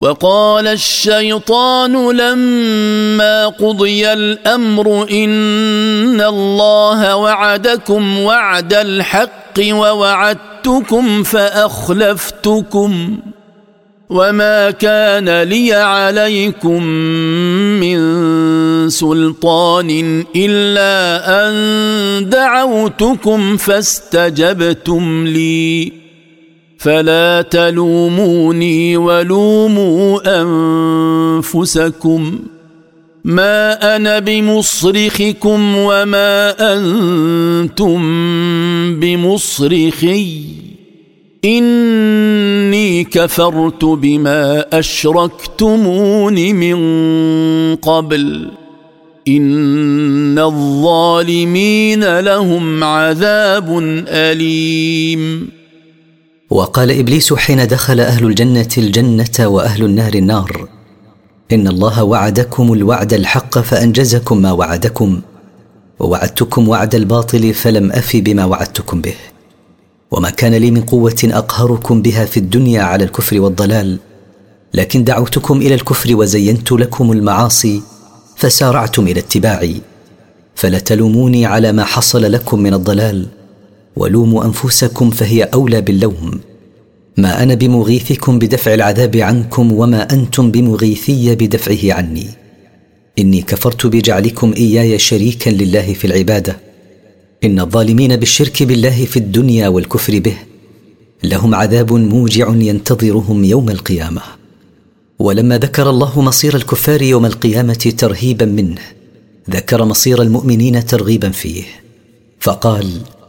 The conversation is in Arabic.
وقال الشيطان لما قضي الأمر إن الله وعدكم وعد الحق ووعدتكم فأخلفتكم وما كان لي عليكم من سلطان إلا أن دعوتكم فاستجبتم لي فلا تلوموني ولوموا أنفسكم ما أنا بمصرخكم وما أنتم بمصرخي إني كفرت بما أشركتمون من قبل إن الظالمين لهم عذاب أليم. وقال إبليس حين دخل أهل الجنة وأهل النار النار: إن الله وعدكم الوعد الحق فأنجزكم ما وعدكم، ووعدتكم وعد الباطل فلم أف بما وعدتكم به، وما كان لي من قوة أقهركم بها في الدنيا على الكفر والضلال، لكن دعوتكم إلى الكفر وزينت لكم المعاصي فسارعتم إلى اتباعي، فلا تلوموني على ما حصل لكم من الضلال، ولوموا أنفسكم فهي أولى باللوم. ما أنا بمغيثكم بدفع العذاب عنكم وما أنتم بمغيثي بدفعه عني. إني كفرت بجعلكم إياي شريكا لله في العبادة. إن الظالمين بالشرك بالله في الدنيا والكفر به لهم عذاب موجع ينتظرهم يوم القيامة. ولما ذكر الله مصير الكفار يوم القيامة ترهيبا منه، ذكر مصير المؤمنين ترغيبا فيه، فقال: